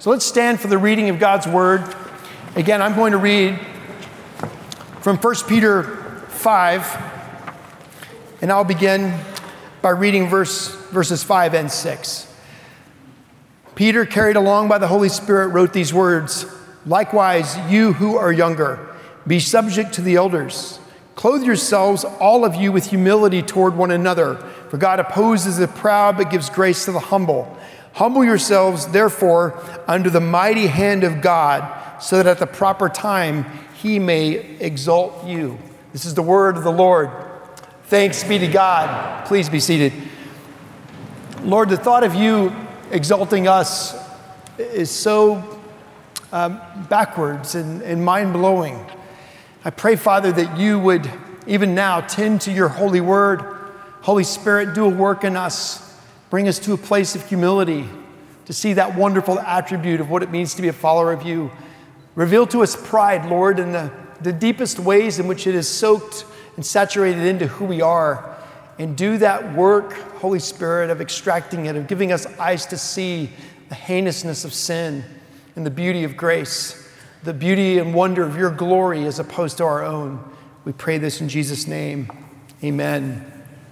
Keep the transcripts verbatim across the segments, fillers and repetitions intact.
So let's stand for the reading of God's word. Again, I'm going to read from First Peter five, and I'll begin by reading verse, verses five and six. Peter, carried along by the Holy Spirit, wrote these words, "Likewise, you who are younger, be subject to the elders. Clothe yourselves, all of you, with humility toward one another. For God opposes the proud, but gives grace to the humble. Humble yourselves, therefore, under the mighty hand of God, so that at the proper time he may exalt you." This is the word of the Lord. Thanks be to God. Please be seated. Lord, the thought of you exalting us is so um, backwards and, and mind-blowing. I pray, Father, that you would even now tend to your holy word. Holy Spirit, do a work in us. Bring us to a place of humility to see that wonderful attribute of what it means to be a follower of you. Reveal to us pride, Lord, in the, the deepest ways in which it is soaked and saturated into who we are. And do that work, Holy Spirit, of extracting it, of giving us eyes to see the heinousness of sin and the beauty of grace, the beauty and wonder of your glory as opposed to our own. We pray this in Jesus' name. Amen.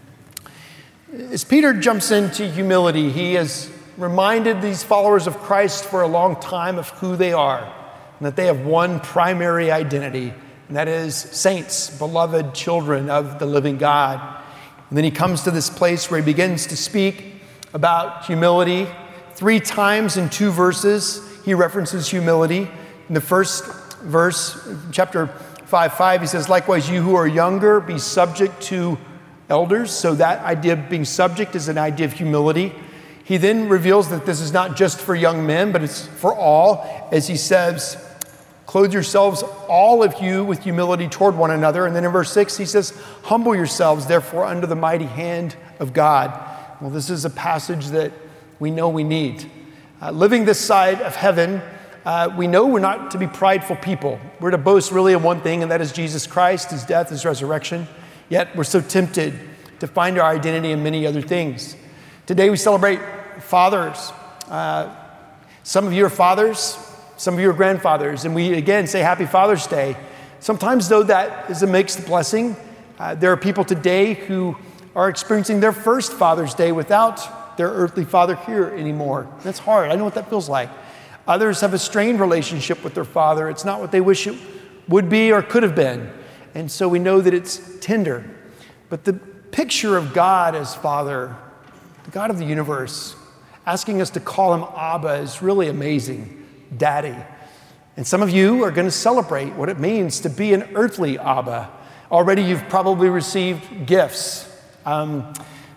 As Peter jumps into humility, he has reminded these followers of Christ for a long time of who they are, and that they have one primary identity, and that is saints, beloved children of the living God. And then he comes to this place where he begins to speak about humility. Three times in two verses, he references humility. In the first verse, chapter five, five, he says, "Likewise, you who are younger, be subject to elders." So that idea of being subject is an idea of humility. He then reveals that this is not just for young men, but it's for all, as he says, "Clothe yourselves, all of you, with humility toward one another." And then in verse six, he says, "Humble yourselves, therefore, under the mighty hand of God." Well, this is a passage that we know we need. Uh, living this side of heaven, uh, we know we're not to be prideful people. We're to boast really in one thing, and that is Jesus Christ, his death, his resurrection. Yet we're so tempted to find our identity in many other things. Today we celebrate fathers. Uh, some of you are fathers, some of you are grandfathers, and we again say Happy Father's Day. Sometimes, though, that is a mixed blessing. Uh, there are people today who are experiencing their first Father's Day without their earthly father here anymore. That's hard. I know what that feels like. Others have a strained relationship with their father. It's not what they wish it would be or could have been. And so we know that it's tender. But the picture of God as Father, the God of the universe, asking us to call him Abba is really amazing. Daddy. And some of you are going to celebrate what it means to be an earthly Abba. Already you've probably received gifts. Um,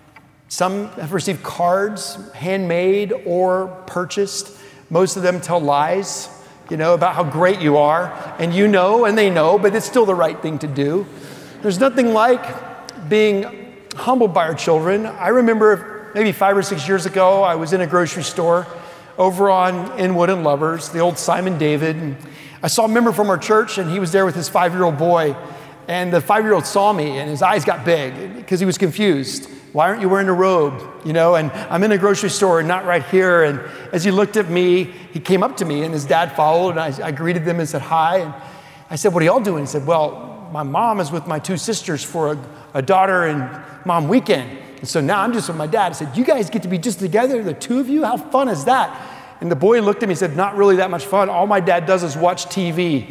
some have received cards, handmade or purchased. Most of them tell lies, you know, about how great you are. And you know, and they know, but it's still the right thing to do. There's nothing like being humbled by our children. I remember maybe five or six years ago, I was in a grocery store over on Inwood and Lovers, the old Simon David. And I saw a member from our church, and he was there with his five-year-old boy. And the five-year-old saw me, and his eyes got big because he was confused. Why aren't you wearing a robe? You know, and I'm in a grocery store and not right here. And as he looked at me, he came up to me, and his dad followed, and I, I greeted them and said hi. And I said, "What are y'all doing?" He said, "Well, my mom is with my two sisters for a, a daughter and mom weekend. And so now I'm just with my dad." I said, "You guys get to be just together, the two of you? How fun is that?" And the boy looked at me and said, "Not really that much fun. All my dad does is watch T V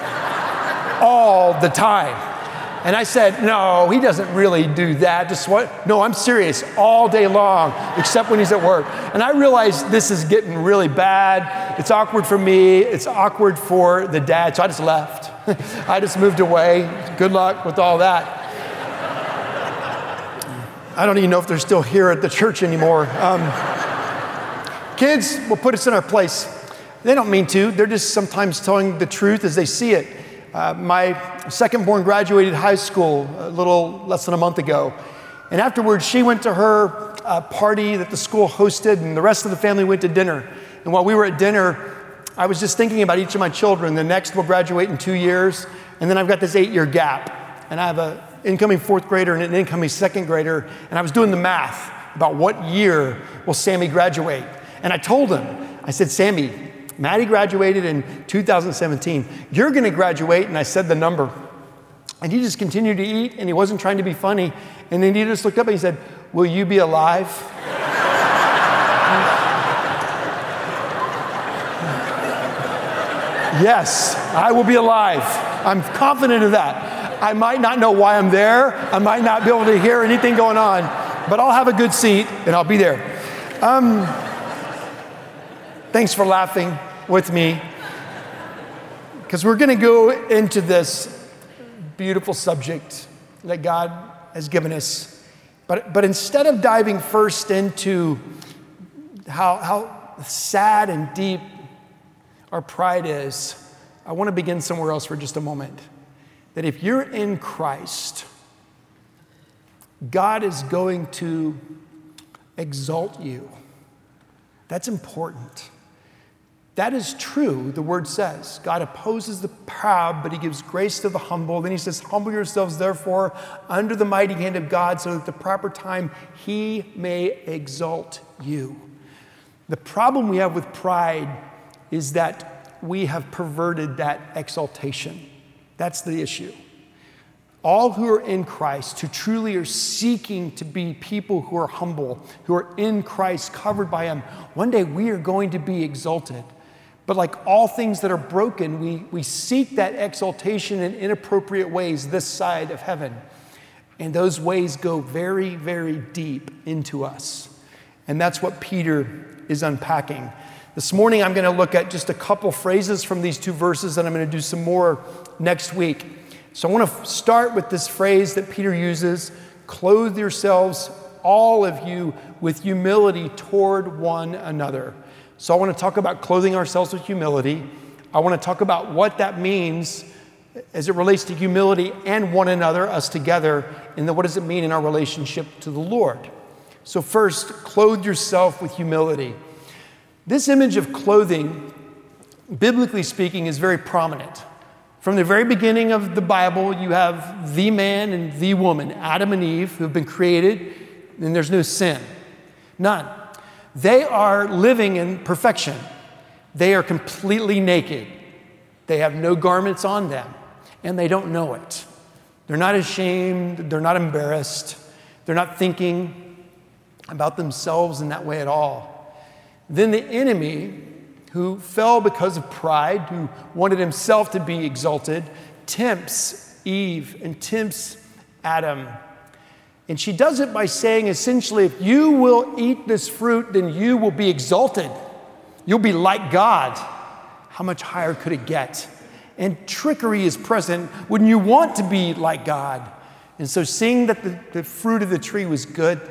all the time." And I said, "No, he doesn't really do that. Just what? No, I'm serious, all day long, except when he's at work." And I realized this is getting really bad. It's awkward for me. It's awkward for the dad. So I just left. I just moved away. Good luck with all that. I don't even know if they're still here at the church anymore. Um, kids will put us in our place. They don't mean to. They're just sometimes telling the truth as they see it. Uh, my second born graduated high school a little less than a month ago. And afterwards, she went to her uh, party that the school hosted, and the rest of the family went to dinner. And while we were at dinner, I was just thinking about each of my children. The next will graduate in two years, and then I've got this eight-year gap. And I have an incoming fourth grader and an incoming second grader, and I was doing the math about what year will Sammy graduate. And I told him, I said, "Sammy, Maddie graduated in two thousand seventeen. You're going to graduate, and I said the number. And he just continued to eat, and he wasn't trying to be funny. And then he just looked up and he said, will you be alive? Yes, I will be alive. I'm confident of that. I might not know why I'm there. I might not be able to hear anything going on, but I'll have a good seat and I'll be there. Um, thanks for laughing with me, because we're going to go into this beautiful subject that God has given us. But, but instead of diving first into how, how sad and deep our pride is, I want to begin somewhere else for just a moment. That if you're in Christ, God is going to exalt you. That's important. That is true, the word says. God opposes the proud, but he gives grace to the humble. Then he says, humble yourselves, therefore, under the mighty hand of God, so that at the proper time he may exalt you. The problem we have with pride is that we have perverted that exaltation. That's the issue. All who are in Christ, who truly are seeking to be people who are humble, who are in Christ, covered by him, one day we are going to be exalted. But like all things that are broken, we, we seek that exaltation in inappropriate ways this side of heaven. And those ways go very, very deep into us. And that's what Peter is unpacking. This morning, I'm going to look at just a couple phrases from these two verses, and I'm going to do some more next week. So I want to start with this phrase that Peter uses, clothe yourselves, all of you, with humility toward one another. So I want to talk about clothing ourselves with humility. I want to talk about what that means as it relates to humility and one another, us together, and then what does it mean in our relationship to the Lord. So first, clothe yourself with humility. This image of clothing, biblically speaking, is very prominent. From the very beginning of the Bible, you have the man and the woman, Adam and Eve, who have been created, and there's no sin. None. They are living in perfection. They are completely naked. They have no garments on them, and they don't know it. They're not ashamed. They're not embarrassed. They're not thinking about themselves in that way at all. Then the enemy, who fell because of pride, who wanted himself to be exalted, tempts Eve and tempts Adam. And she does it by saying, essentially, if you will eat this fruit, then you will be exalted. You'll be like God. How much higher could it get? And trickery is present when you want to be like God. And so seeing that the, the fruit of the tree was good,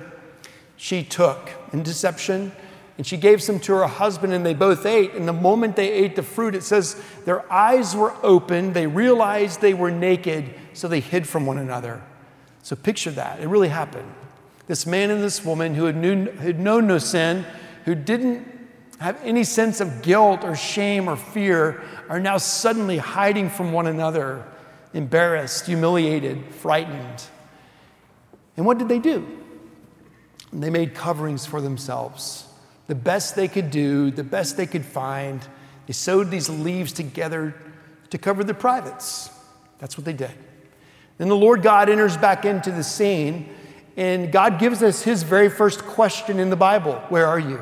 she took in deception, and she gave some to her husband, and they both ate. And the moment they ate the fruit, it says their eyes were open. They realized they were naked, so they hid from one another. So picture that. It really happened. This man and this woman who had, knew, had known no sin, who didn't have any sense of guilt or shame or fear, are now suddenly hiding from one another, embarrassed, humiliated, frightened. And what did they do? They made coverings for themselves. The best they could do, the best they could find. They sewed these leaves together to cover the privates. That's what they did. Then the Lord God enters back into the scene, and God gives us his very first question in the Bible. Where are you?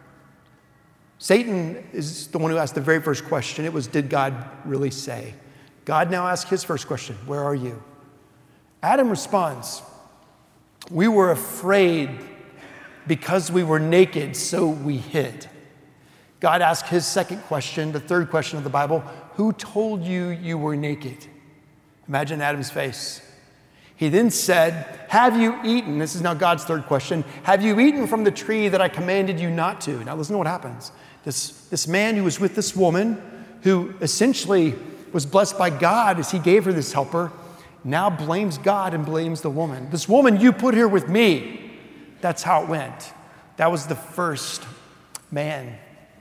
Satan is the one who asked the very first question. It was, did God really say? God now asks his first question. Where are you? Adam responds, we were afraid because we were naked, so we hid. God asked his second question, the third question of the Bible, who told you you were naked? Imagine Adam's face. He then said, have you eaten? This is now God's third question. Have you eaten from the tree that I commanded you not to? Now listen to what happens. This, this man who was with this woman, who essentially was blessed by God as he gave her this helper, now blames God and blames the woman. This woman you put here with me. That's how it went. That was the first man.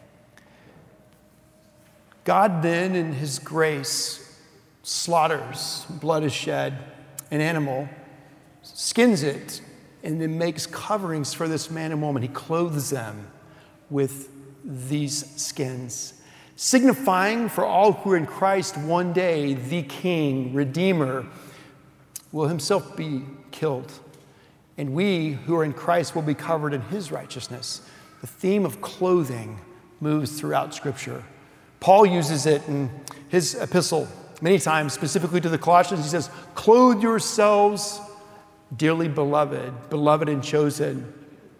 God then, in his grace, slaughters, blood is shed, an animal, skins it, and then makes coverings for this man and woman. He clothes them with these skins. signifying for all who are in Christ one day the King, Redeemer, will himself be killed. And we who are in Christ will be covered in his righteousness. The theme of clothing moves throughout Scripture. Paul uses it in his epistle many times, specifically to the Colossians. He says, clothe yourselves, dearly beloved, beloved and chosen,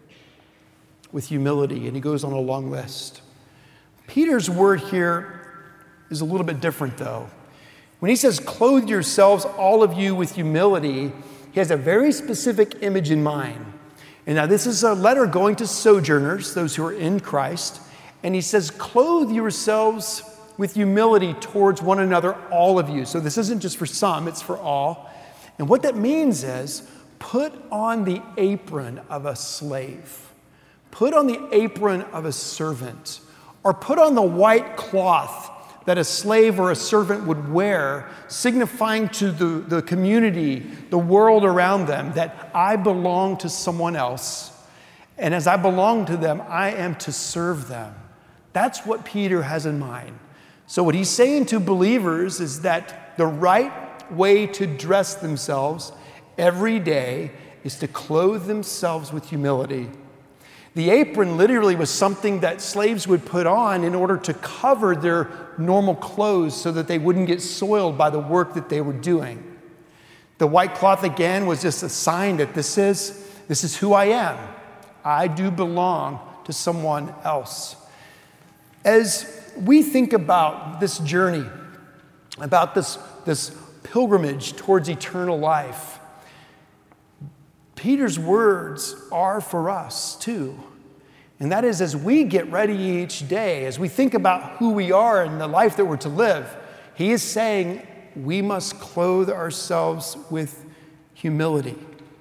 with humility. And he goes on a long list. Peter's word here is a little bit different, though. When he says, clothe yourselves, all of you, with humility, he has a very specific image in mind. And now this is a letter going to sojourners, those who are in Christ. And he says, clothe yourselves with humility towards one another, all of you. So this isn't just for some, it's for all. And what that means is, put on the apron of a slave. Put on the apron of a servant. Or put on the white cloth that a slave or a servant would wear, signifying to the, the community, the world around them, that I belong to someone else. And as I belong to them, I am to serve them. That's what Peter has in mind. So what he's saying to believers is that the right way to dress themselves every day is to clothe themselves with humility. The apron literally was something that slaves would put on in order to cover their normal clothes so that they wouldn't get soiled by the work that they were doing. The white cloth, again, was just a sign that this is, this is who I am. I do belong to someone else. As we think about this journey, about this, this pilgrimage towards eternal life, Peter's words are for us too. And that is, as we get ready each day, as we think about who we are and the life that we're to live, he is saying we must clothe ourselves with humility.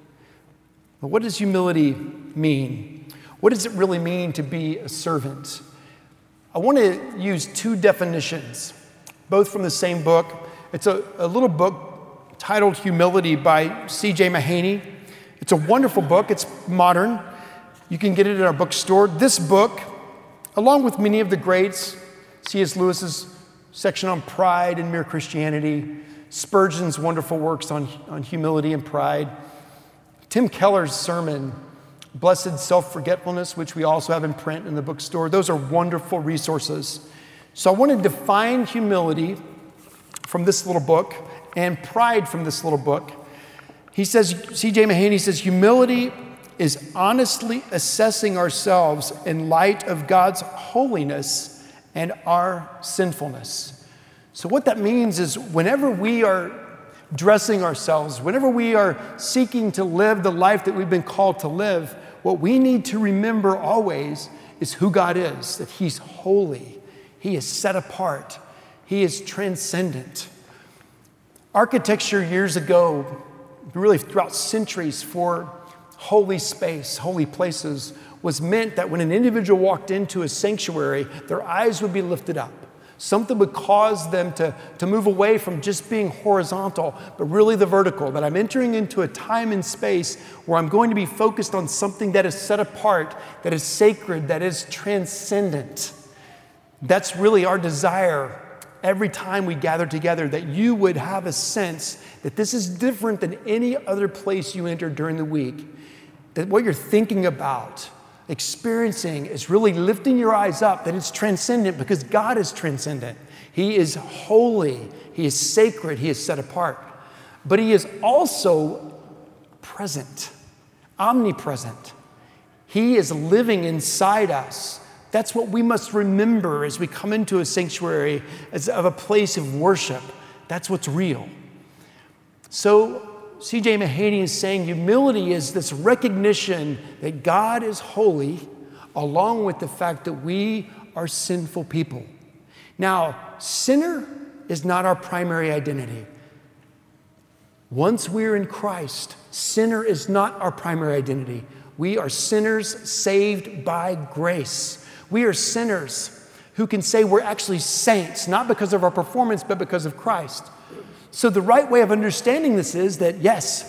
But what does humility mean? What does it really mean to be a servant? I want to use two definitions, both from the same book. It's a, a little book titled Humility by C J Mahaney. It's a wonderful book. It's modern. You can get it at our bookstore. This book, along with many of the greats, C S Lewis's section on pride and mere Christianity, Spurgeon's wonderful works on, on humility and pride, Tim Keller's sermon, Blessed Self-Forgetfulness, which we also have in print in the bookstore. Those are wonderful resources. So I want to define humility from this little book and pride from this little book. He says, C J Mahaney says, humility is honestly assessing ourselves in light of God's holiness and our sinfulness. So what that means is whenever we are dressing ourselves, whenever we are seeking to live the life that we've been called to live, what we need to remember always is who God is, that he's holy, he is set apart, he is transcendent. Architecture years ago, really throughout centuries, for holy space, holy places, was meant that when an individual walked into a sanctuary, their eyes would be lifted up. Something would cause them to, to move away from just being horizontal, but really the vertical, that I'm entering into a time and space where I'm going to be focused on something that is set apart, that is sacred, that is transcendent. That's really our desire every time we gather together, that you would have a sense that this is different than any other place you enter during the week, that what you're thinking about, experiencing, is really lifting your eyes up, that it's transcendent because God is transcendent. He is holy, he is sacred, he is set apart. But he is also present, omnipresent. He is living inside us. That's what we must remember as we come into a sanctuary as of a place of worship. That's what's real. So C J Mahaney is saying humility is this recognition that God is holy, along with the fact that we are sinful people. Now, sinner is not our primary identity. Once we're in Christ, sinner is not our primary identity. We are sinners saved by grace. We are sinners who can say we're actually saints, not because of our performance, but because of Christ. So the right way of understanding this is that, yes,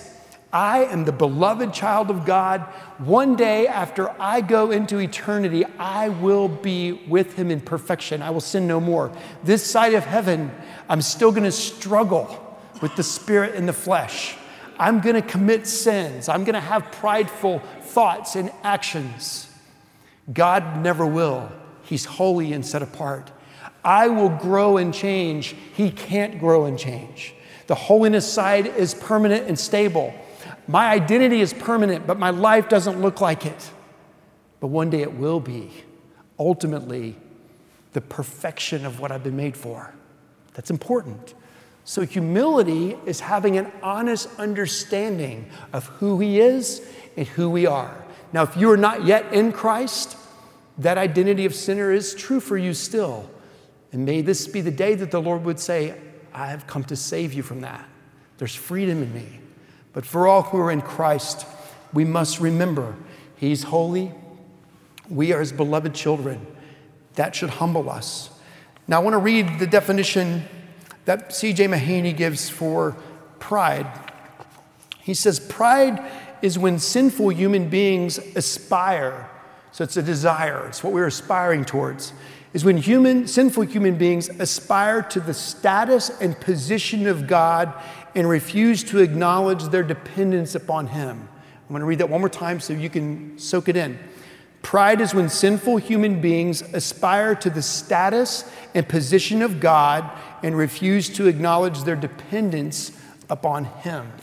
I am the beloved child of God. One day after I go into eternity, I will be with him in perfection. I will sin no more. This side of heaven, I'm still going to struggle with the spirit and the flesh. I'm going to commit sins. I'm going to have prideful thoughts and actions. God never will. He's holy and set apart. I will grow and change. He can't grow and change. The holiness side is permanent and stable. My identity is permanent, but my life doesn't look like it. But one day it will be, ultimately, the perfection of what I've been made for. That's important. So humility is having an honest understanding of who he is and who we are. Now, if you are not yet in Christ, that identity of sinner is true for you still. And may this be the day that the Lord would say, I have come to save you from that. There's freedom in me. But for all who are in Christ, we must remember he's holy. We are his beloved children. That should humble us. Now I want to read the definition that C J Mahaney gives for pride. He says, pride is when sinful human beings aspire. So it's a desire. It's what we're aspiring towards. Is when human, sinful human beings aspire to the status and position of God and refuse to acknowledge their dependence upon him. I'm going to read that one more time so you can soak it in. Pride is when sinful human beings aspire to the status and position of God and refuse to acknowledge their dependence upon him.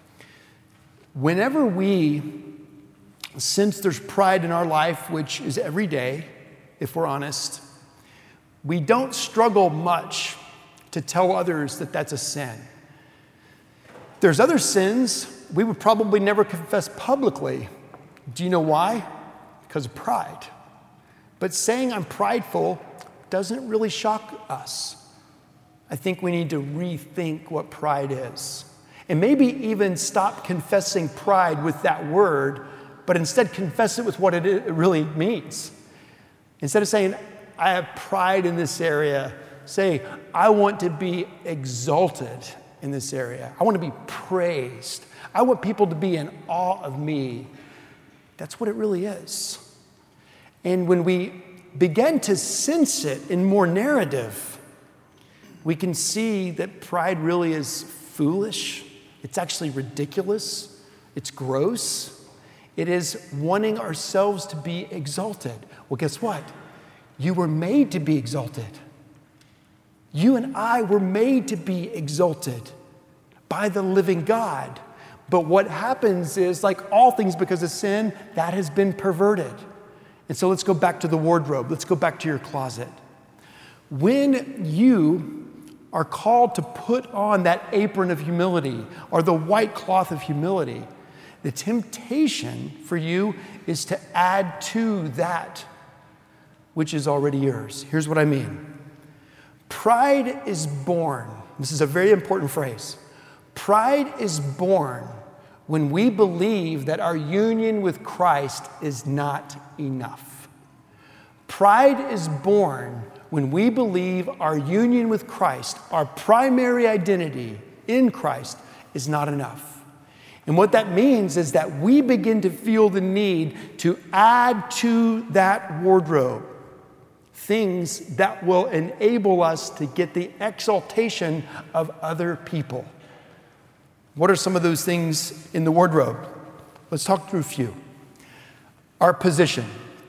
Whenever we sense there's pride in our life, which is every day, if we're honest, we don't struggle much to tell others that that's a sin. There's other sins we would probably never confess publicly. Do you know why? Because of pride. But saying I'm prideful doesn't really shock us. I think we need to rethink what pride is. And maybe even stop confessing pride with that word, but instead confess it with what it really means. Instead of saying, I have pride in this area, say, I want to be exalted in this area. I want to be praised. I want people to be in awe of me. That's what it really is. And when we begin to sense it in more narrative, we can see that pride really is foolish. It's actually ridiculous. It's gross. It is wanting ourselves to be exalted. Well, guess what? You were made to be exalted. You and I were made to be exalted by the living God. But what happens is, like all things because of sin, that has been perverted. And so let's go back to the wardrobe. Let's go back to your closet. When you are called to put on that apron of humility or the white cloth of humility, the temptation for you is to add to that which is already yours. Here's what I mean. Pride is born. This is a very important phrase. Pride is born when we believe that our union with Christ is not enough. Pride is born when we believe our union with Christ, our primary identity in Christ, is not enough. And what that means is that we begin to feel the need to add to that wardrobe things that will enable us to get the exaltation of other people. What are some of those things in the wardrobe? Let's talk through a few. Our position.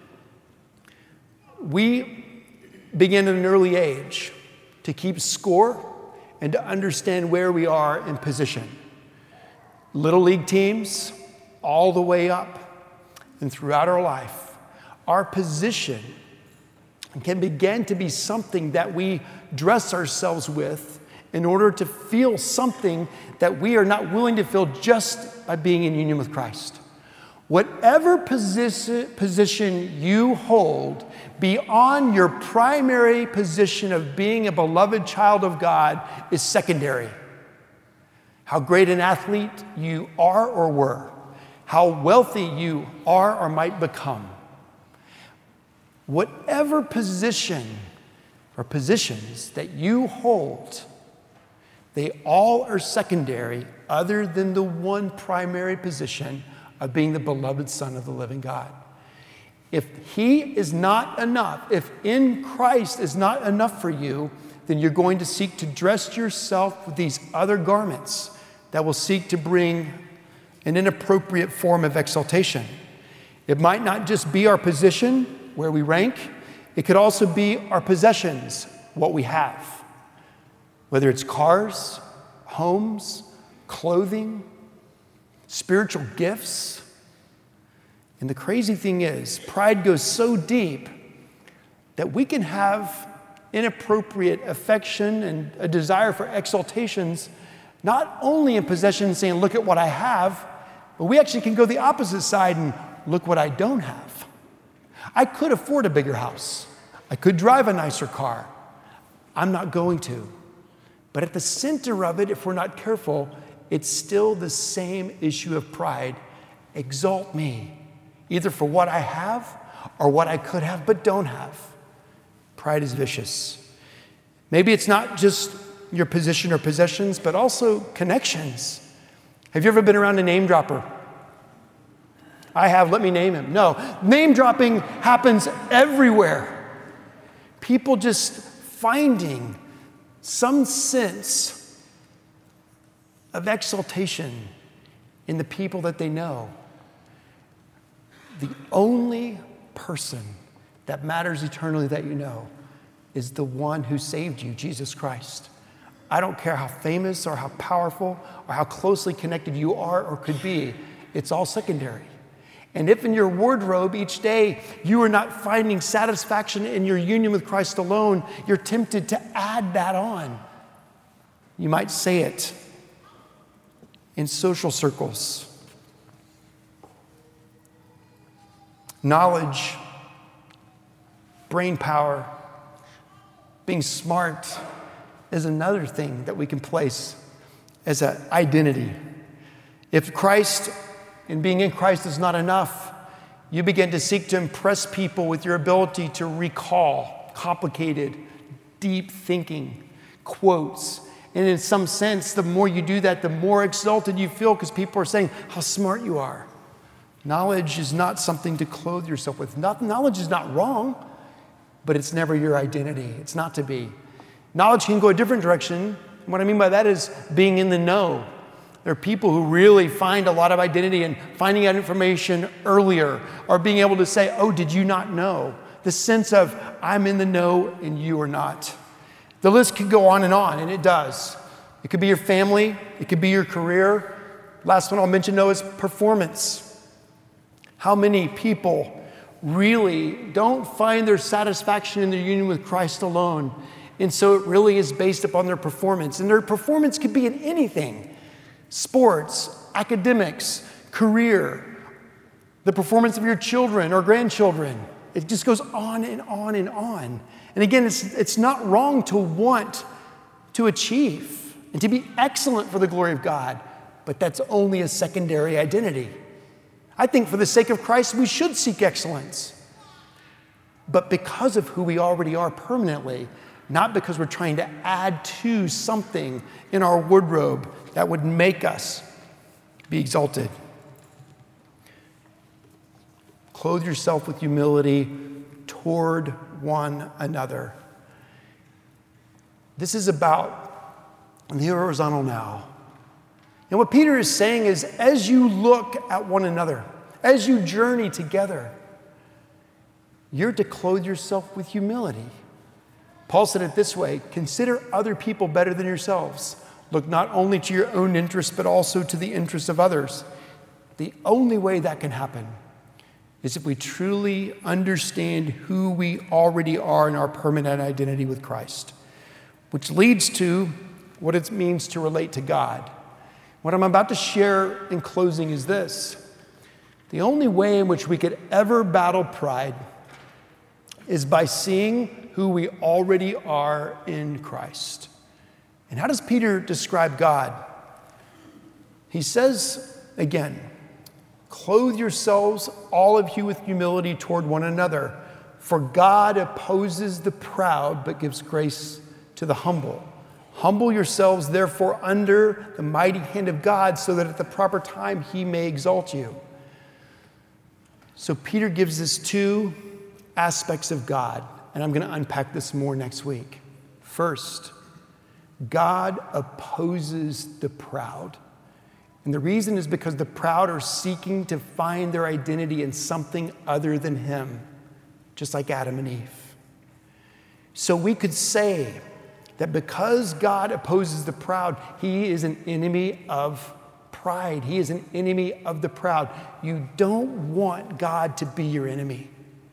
We begin at an early age to keep score and to understand where we are in position. Little league teams, all the way up and throughout our life, our position can begin to be something that we dress ourselves with in order to feel something that we are not willing to feel just by being in union with Christ. Whatever position, position you hold beyond your primary position of being a beloved child of God is secondary. How great an athlete you are or were, how wealthy you are or might become. Whatever position or positions that you hold They all are secondary other than the one primary position of being the beloved Son of the living God. If he is not enough, if in Christ is not enough for you, then you're going to seek to dress yourself with these other garments that will seek to bring an inappropriate form of exaltation. It might not just be our position, where we rank. It could also be our possessions, what we have. Whether it's cars, homes, clothing, spiritual gifts. And the crazy thing is, pride goes so deep that we can have inappropriate affection and a desire for exaltations, not only in possession, saying, look at what I have, but we actually can go the opposite side and look what I don't have. I could afford a bigger house. I could drive a nicer car. I'm not going to. But at the center of it, if we're not careful, it's still the same issue of pride. Exalt me, either for what I have or what I could have but don't have. Pride is vicious. Maybe it's not just your position or possessions, but also connections. Have you ever been around a name dropper? I have, let me name him. No, name dropping happens everywhere. People just finding some sense of exaltation in the people that they know. The only person that matters eternally that you know is the one who saved you, Jesus Christ. I don't care how famous or how powerful or how closely connected you are or could be, it's all secondary. And if in your wardrobe each day you are not finding satisfaction in your union with Christ alone, you're tempted to add that on. You might say it in social circles. Knowledge, brain power, being smart is another thing that we can place as an identity. If Christ and being in Christ is not enough, you begin to seek to impress people with your ability to recall complicated, deep thinking, quotes. And in some sense, the more you do that, the more exalted you feel because people are saying how smart you are. Knowledge is not something to clothe yourself with. Not, knowledge is not wrong, but it's never your identity. It's not to be. Knowledge can go a different direction. What I mean by that is being in the know. There are people who really find a lot of identity in finding out information earlier or being able to say, oh, did you not know? The sense of I'm in the know and you are not. The list could go on and on, and it does. It could be your family. It could be your career. Last one I'll mention, though, is performance. How many people really don't find their satisfaction in their union with Christ alone? And so it really is based upon their performance. And their performance could be in anything. Sports, academics, career, the performance of your children or grandchildren. It just goes on and on and on. And again, it's, it's not wrong to want to achieve and to be excellent for the glory of God, but that's only a secondary identity. I think for the sake of Christ, we should seek excellence. But because of who we already are permanently, not because we're trying to add to something in our wardrobe that would make us be exalted. Clothe yourself with humility toward one another. This is about the horizontal now. And what Peter is saying is, as you look at one another, as you journey together, you're to clothe yourself with humility. Paul said it this way, consider other people better than yourselves. Look not only to your own interests, but also to the interests of others. The only way that can happen is if we truly understand who we already are in our permanent identity with Christ, which leads to what it means to relate to God. What I'm about to share in closing is this. The only way in which we could ever battle pride is by seeing who we already are in Christ. And how does Peter describe God? He says, again, clothe yourselves, all of you, with humility toward one another, for God opposes the proud but gives grace to the humble. Humble yourselves, therefore, under the mighty hand of God, so that at the proper time he may exalt you. So Peter gives us two aspects of God, and I'm going to unpack this more next week. First, God opposes the proud. And the reason is because the proud are seeking to find their identity in something other than him, just like Adam and Eve. So we could say that because God opposes the proud, he is an enemy of pride. He is an enemy of the proud. You don't want God to be your enemy.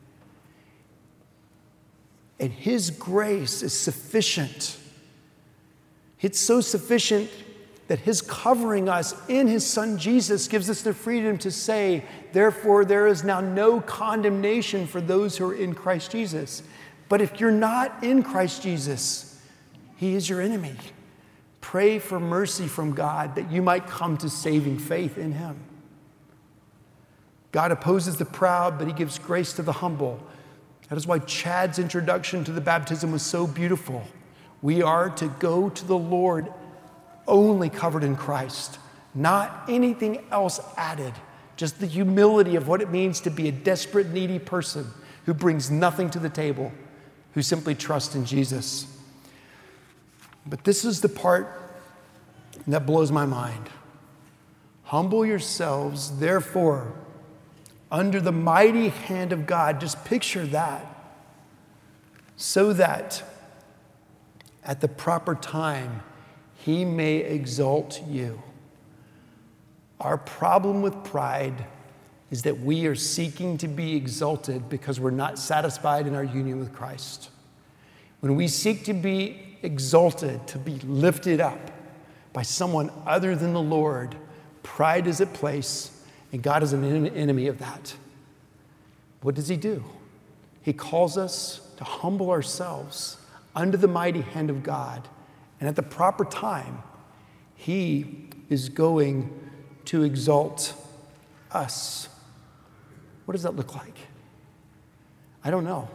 And his grace is sufficient. It's so sufficient that his covering us in his son Jesus gives us the freedom to say, therefore, there is now no condemnation for those who are in Christ Jesus. But if you're not in Christ Jesus, he is your enemy. Pray for mercy from God that you might come to saving faith in him. God opposes the proud, but he gives grace to the humble. That is why Chad's introduction to the baptism was so beautiful. We are to go to the Lord only covered in Christ, not anything else added. Just the humility of what it means to be a desperate, needy person who brings nothing to the table, who simply trusts in Jesus. But this is the part that blows my mind. Humble yourselves, therefore, under the mighty hand of God. Just picture that. So that at the proper time, he may exalt you. Our problem with pride is that we are seeking to be exalted because we're not satisfied in our union with Christ. When we seek to be exalted, to be lifted up by someone other than the Lord, pride is at place, and God is an enemy of that. What does he do? He calls us to humble ourselves under the mighty hand of God, and at the proper time, he is going to exalt us. What does that look like? I don't know.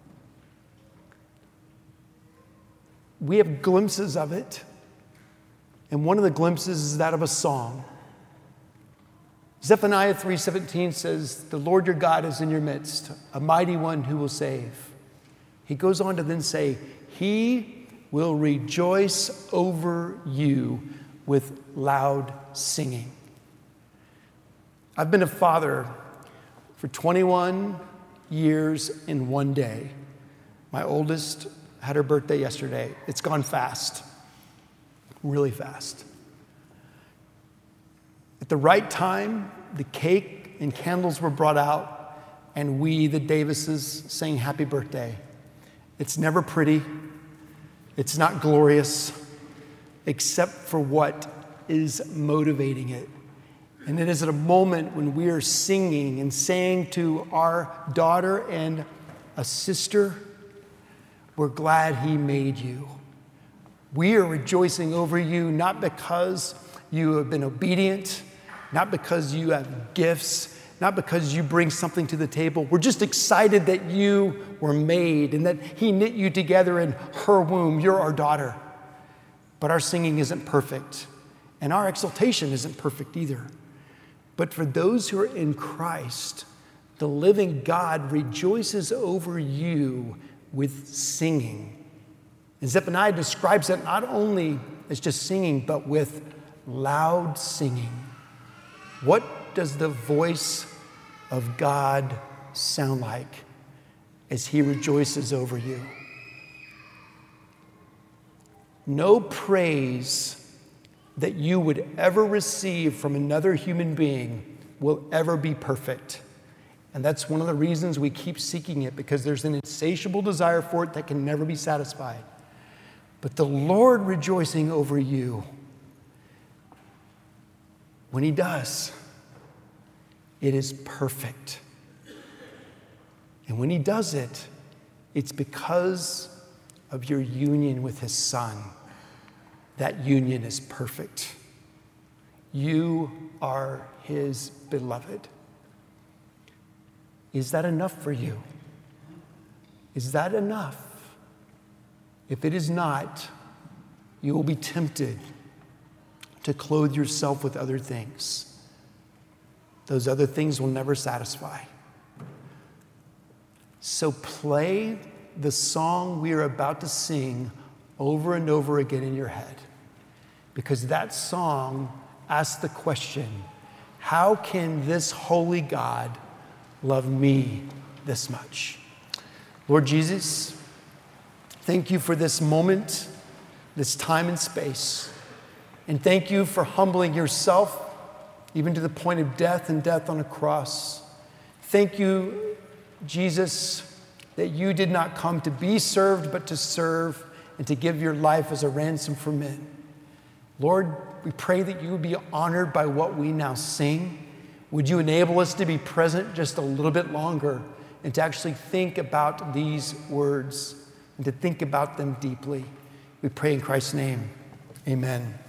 We have glimpses of it, and one of the glimpses is that of a song. Zephaniah three seventeen says, "The Lord your God is in your midst, a mighty one who will save." He goes on to then say, "He will rejoice over you with loud singing." I've been a father for twenty-one years in one day. My oldest had her birthday yesterday. It's gone fast, really fast. At the right time, the cake and candles were brought out, and we, the Davises, sang happy birthday. It's never pretty. It's not glorious, except for what is motivating it. And it is at a moment when we are singing and saying to our daughter and a sister, "We're glad he made you. We are rejoicing over you, not because you have been obedient, not because you have gifts, not because you bring something to the table. We're just excited that you were made and that he knit you together in her womb. You're our daughter." But our singing isn't perfect, and our exaltation isn't perfect either. But for those who are in Christ, the living God rejoices over you with singing. And Zephaniah describes it not only as just singing, but with loud singing. What does the voice of God sound like as he rejoices over you? No praise that you would ever receive from another human being will ever be perfect. And that's one of the reasons we keep seeking it, because there's an insatiable desire for it that can never be satisfied. But the Lord rejoicing over you, when he does, it is perfect. And when he does it, it's because of your union with his Son. That union is perfect. You are his beloved. Is that enough for you? Is that enough? If it is not, you will be tempted to clothe yourself with other things. Those other things will never satisfy. So play the song we are about to sing over and over again in your head, because that song asks the question, how can this holy God love me this much? Lord Jesus, thank you for this moment, this time and space. And thank you for humbling yourself, even to the point of death and death on a cross. Thank you, Jesus, that you did not come to be served, but to serve and to give your life as a ransom for men. Lord, we pray that you would be honored by what we now sing. Would you enable us to be present just a little bit longer and to actually think about these words and to think about them deeply? We pray in Christ's name. Amen.